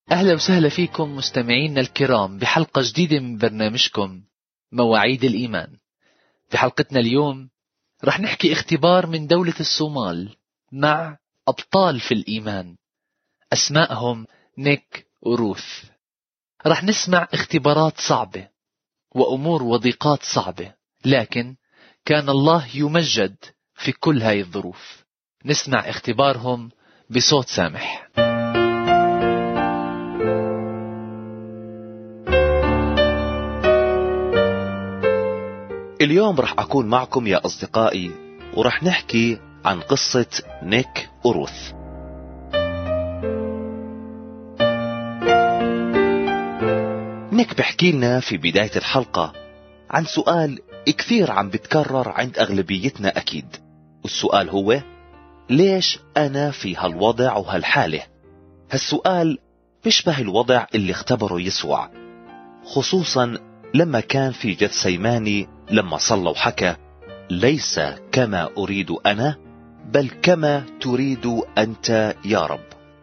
أهلا وسهلا فيكم مستمعينا الكرام بحلقة جديدة من برنامجكم مواعيد الإيمان. في حلقتنا اليوم رح نحكي اختبار من دولة الصومال مع أبطال في الإيمان أسمائهم نيك وروث. رح نسمع اختبارات صعبة وأمور وضيقات صعبة، لكن كان الله يمجد في كل هاي الظروف. نسمع اختبارهم بصوت سامح. اليوم رح أكون معكم يا أصدقائي، ورح نحكي عن قصة نيك وروث. نيك بحكي لنا في بداية الحلقة عن سؤال كثير عم بتكرر عند أغلبيتنا أكيد، والسؤال هو: ليش أنا في هالوضع وهالحالة؟ هالسؤال بيشبه الوضع اللي اختبره يسوع، خصوصا لما كان في جثسيماني لما صلى وحكى: ليس كما أريد أنا بل كما تريد أنت يا رب.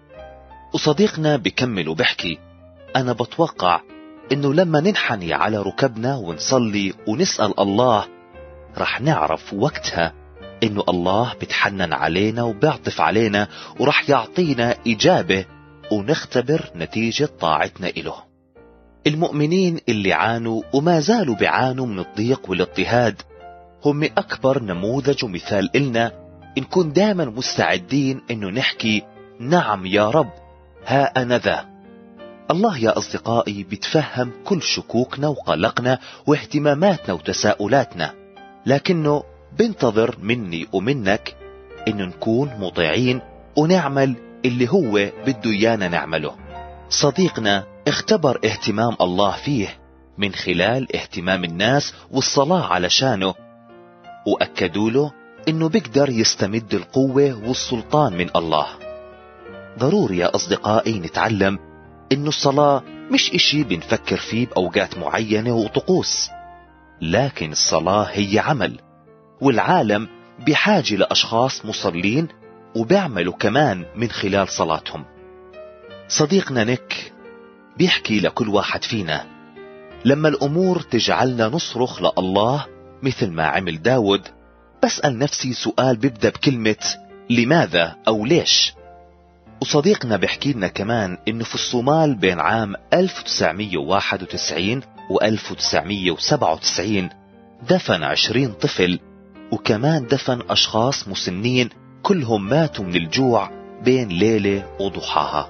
وصديقنا بكمل وبحكي: أنا بتوقع إنه لما ننحني على ركبنا ونصلي ونسأل الله رح نعرف وقتها إنه الله بتحنن علينا وبيعطف علينا ورح يعطينا إجابة ونختبر نتيجة طاعتنا إله. المؤمنين اللي عانوا وما زالوا بيعانوا من الضيق والاضطهاد هم أكبر نموذج ومثال إلنا نكون دائما مستعدين إنه نحكي: نعم يا رب، ها أنا ذا. الله يا أصدقائي بيتفهم كل شكوكنا وقلقنا واهتماماتنا وتساؤلاتنا، لكنه بنتظر مني ومنك إنه نكون مطيعين ونعمل اللي هو بده إيانا نعمله. صديقنا اختبر اهتمام الله فيه من خلال اهتمام الناس والصلاة علشانه، وأكدوا له إنه بيقدر يستمد القوة والسلطان من الله. ضروري يا أصدقائي نتعلم إنه الصلاة مش إشي بنفكر فيه بأوقات معينة وطقوس، لكن الصلاة هي عمل، والعالم بحاجة لأشخاص مصلين وبيعملوا كمان من خلال صلاتهم. صديقنا نيك بيحكي لكل واحد فينا: لما الأمور تجعلنا نصرخ لله مثل ما عمل داود، بسأل نفسي سؤال بيبدأ بكلمة لماذا أو ليش. وصديقنا بيحكي لنا كمان إنه في الصومال بين عام 1991 و 1997 دفن 20 طفل، وكمان دفن أشخاص مسنين كلهم ماتوا من الجوع بين ليلة وضحاها.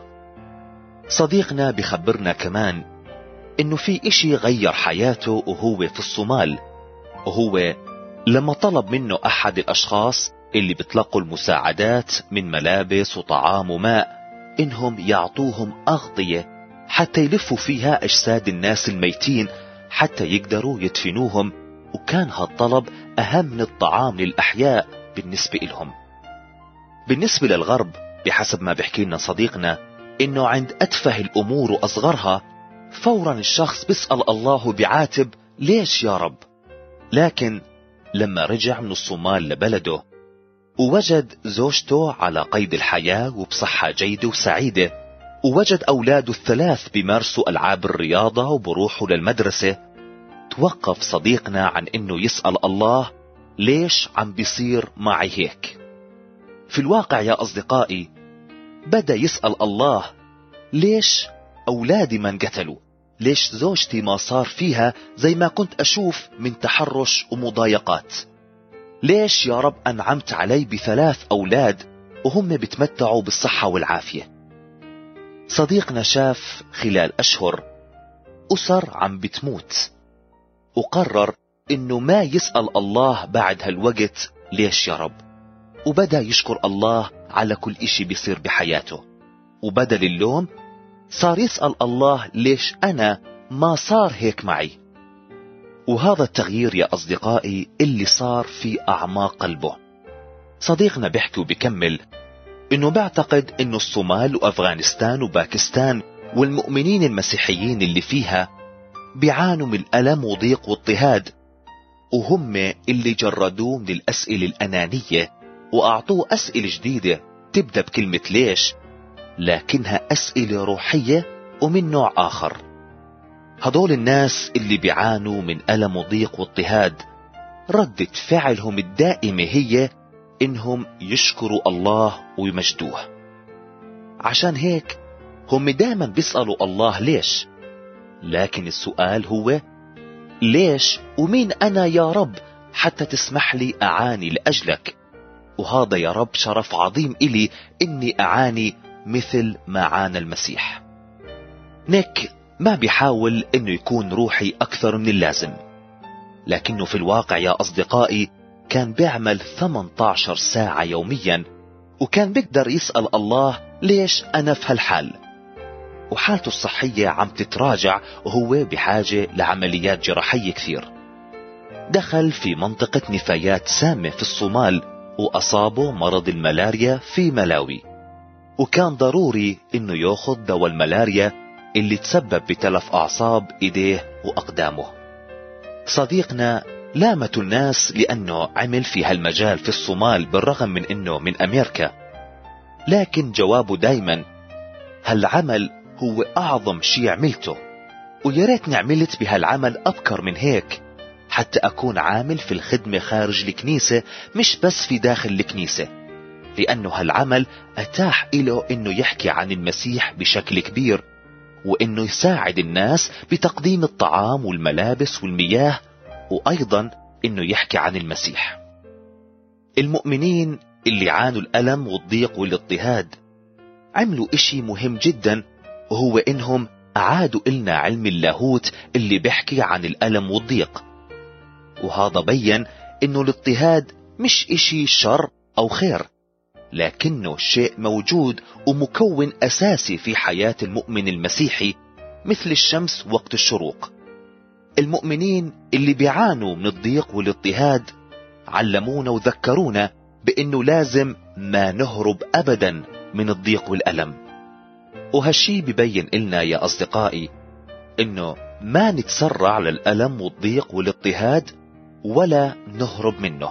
صديقنا بخبرنا كمان إنه في إشي غير حياته وهو في الصومال، وهو لما طلب منه أحد الأشخاص اللي بتلقوا المساعدات من ملابس وطعام وماء إنهم يعطوهم أغطية حتى يلفوا فيها أجساد الناس الميتين حتى يقدروا يدفنوهم، وكان هالطلب أهم من الطعام للأحياء بالنسبة لهم. بالنسبة للغرب بحسب ما بيحكي لنا صديقنا إنه عند أتفه الأمور وأصغرها فورا الشخص بيسأل الله وبيعاتب: ليش يا رب؟ لكن لما رجع من الصومال لبلده ووجد زوجته على قيد الحياة وبصحة جيدة وسعيدة، ووجد أولاده الثلاث بيمارسوا ألعاب الرياضة وبروحوا للمدرسة، توقف صديقنا عن إنه يسأل الله: ليش عم بيصير معي هيك؟ في الواقع يا أصدقائي بدأ يسأل الله: ليش أولادي ما انقتلوا؟ ليش زوجتي ما صار فيها زي ما كنت أشوف من تحرش ومضايقات؟ ليش يا رب أنعمت علي ب3 أولاد وهم بتمتعوا بالصحة والعافية؟ صديقنا شاف خلال أشهر أسر عم بتموت، وقرر إنه ما يسأل الله بعد هالوقت: ليش يا رب؟ وبدأ يشكر الله على كل إشي بيصير بحياته، وبدل اللوم صار يسأل الله: ليش أنا ما صار هيك معي؟ وهذا التغيير يا أصدقائي اللي صار في أعماق قلبه. صديقنا بيحكي وبيكمل إنه بعتقد إنه الصومال وأفغانستان وباكستان والمؤمنين المسيحيين اللي فيها بيعانوا من ألم وضيق واضطهاد، وهم اللي جردوه من الأسئلة الأنانية وأعطوه أسئلة جديدة تبدأ بكلمة ليش، لكنها أسئلة روحية ومن نوع آخر. هدول الناس اللي بيعانوا من ألم وضيق واضطهاد ردة فعلهم الدائمة هي إنهم يشكروا الله ويمجدوه. عشان هيك هم دائما بيسألوا الله ليش، لكن السؤال هو ليش ومين أنا يا رب حتى تسمح لي أعاني لأجلك؟ وهذا يا رب شرف عظيم إلي إني أعاني مثل ما عانى المسيح. نيك ما بيحاول إنه يكون روحي أكثر من اللازم، لكنه في الواقع يا أصدقائي كان بيعمل 18 ساعة يوميا، وكان بيقدر يسأل الله ليش أنا في هالحال، وحالته الصحية عم تتراجع وهو بحاجة لعمليات جراحية كثير. دخل في منطقة نفايات سامة في الصومال وأصابه مرض الملاريا في ملاوي، وكان ضروري إنه ياخذ دواء الملاريا اللي تسبب بتلف أعصاب إيديه وأقدامه. صديقنا لامته الناس لأنه عمل في هالمجال في الصومال بالرغم من إنه من أمريكا، لكن جوابه دايما هالعمل هو أعظم شيء عملته، وياريتني عملت بهالعمل أبكر من هيك حتى أكون عامل في الخدمة خارج الكنيسة مش بس في داخل الكنيسة، لأنه هالعمل أتاح له إنه يحكي عن المسيح بشكل كبير، وإنه يساعد الناس بتقديم الطعام والملابس والمياه، وأيضا إنه يحكي عن المسيح. المؤمنين اللي عانوا الألم والضيق والاضطهاد عملوا إشي مهم جدا، وهو إنهم أعادوا إلنا علم اللاهوت اللي بيحكي عن الألم والضيق. وهذا بيّن إنه الاضطهاد مش إشي شر أو خير، لكنه شيء موجود ومكون أساسي في حياة المؤمن المسيحي مثل الشمس وقت الشروق. المؤمنين اللي بيعانوا من الضيق والاضطهاد علمونا وذكرونا بأنه لازم ما نهرب أبدا من الضيق والألم. وهالشي ببين إلنا يا أصدقائي إنه ما نتسرع للألم والضيق والاضطهاد ولا نهرب منه.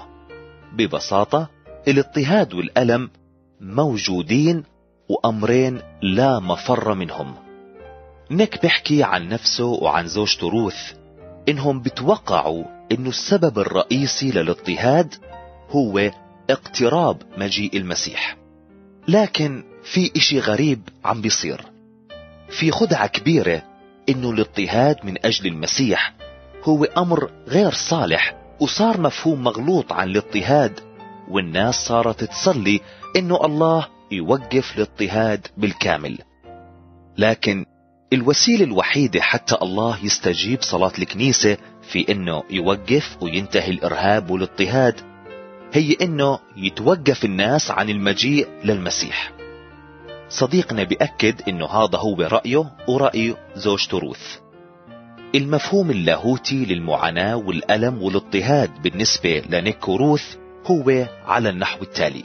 ببساطة الاضطهاد والألم موجودين وأمرين لا مفر منهم. نيك بيحكي عن نفسه وعن زوجته روث إنهم بتوقعوا إنه السبب الرئيسي للاضطهاد هو اقتراب مجيء المسيح، لكن في إشي غريب عم بيصير، في خدعة كبيرة إنه الاضطهاد من أجل المسيح هو أمر غير صالح، وصار مفهوم مغلوط عن الاضطهاد، والناس صارت تصلي إنه الله يوقف الاضطهاد بالكامل. لكن الوسيلة الوحيدة حتى الله يستجيب صلاة الكنيسة في إنه يوقف وينتهي الإرهاب والاضطهاد هي إنه يتوقف الناس عن المجيء للمسيح. صديقنا بيأكد إنه هذا هو رأيه ورأي زوجته روث. المفهوم اللاهوتي للمعاناة والألم والاضطهاد بالنسبة لنيك وروث هو على النحو التالي.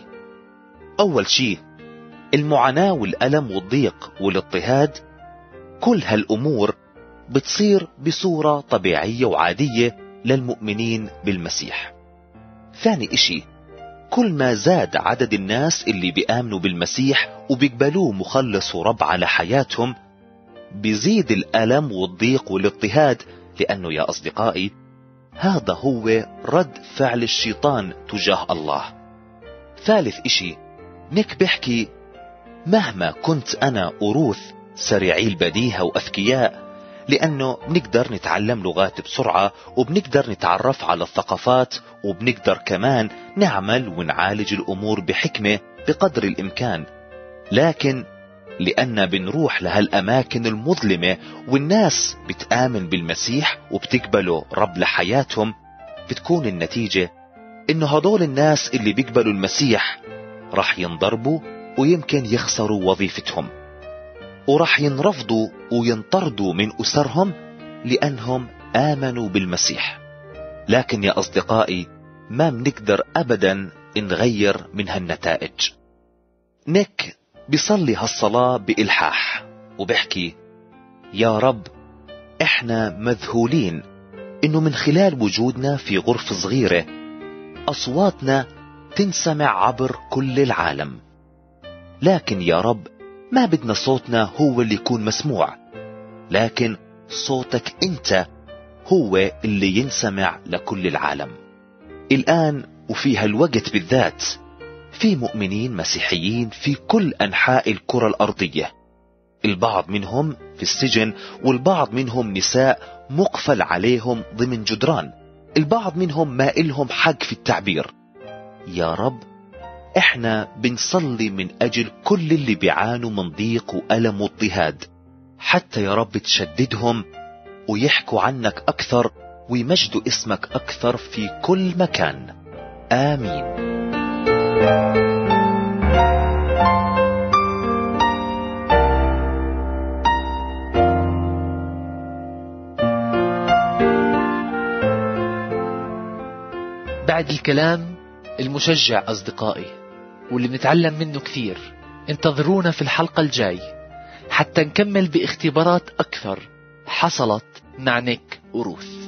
أول شيء، المعاناة والألم والضيق والاضطهاد كل هالأمور بتصير بصورة طبيعية وعادية للمؤمنين بالمسيح. ثاني إشي، كل ما زاد عدد الناس اللي بيآمنوا بالمسيح وبيقبلوه مخلص ورب على حياتهم بيزيد الألم والضيق والاضطهاد، لأنه يا أصدقائي هذا هو رد فعل الشيطان تجاه الله. ثالث إشي، نيك بيحكي مهما كنت أنا وروث سريعي البديهة وأذكياء، لأنه بنقدر نتعلم لغات بسرعة وبنقدر نتعرف على الثقافات وبنقدر كمان نعمل ونعالج الأمور بحكمة بقدر الإمكان، لكن لأن بنروح لهالأماكن المظلمة والناس بتآمن بالمسيح وبتقبلوا رب لحياتهم، بتكون النتيجة إنه هدول الناس اللي بيقبلوا المسيح رح ينضربوا ويمكن يخسروا وظيفتهم، ورح ينرفضوا وينطردوا من أسرهم لأنهم آمنوا بالمسيح. لكن يا أصدقائي ما بنقدر أبدا نغير من هالنتائج. نيك بيصلي هالصلاة بإلحاح وبحكي يا رب إحنا مذهولين إنه من خلال وجودنا في غرفة صغيرة أصواتنا تنسمع عبر كل العالم، لكن يا رب ما بدنا صوتنا هو اللي يكون مسموع، لكن صوتك انت هو اللي ينسمع لكل العالم. الآن وفي هالوقت بالذات في مؤمنين مسيحيين في كل أنحاء الكرة الأرضية، البعض منهم في السجن، والبعض منهم نساء مقفل عليهم ضمن جدران، البعض منهم ما إلهم حق في التعبير. يا رب، احنا بنصلي من أجل كل اللي بيعانوا من ضيق وألم واضطهاد، حتى يا رب تشددهم ويحكوا عنك أكثر ويمجدوا اسمك أكثر في كل مكان. آمين. بعد الكلام المشجع أصدقائي واللي بنتعلم منه كثير، انتظرونا في الحلقة الجاي حتى نكمل باختبارات أكثر حصلت مع نيك وروث.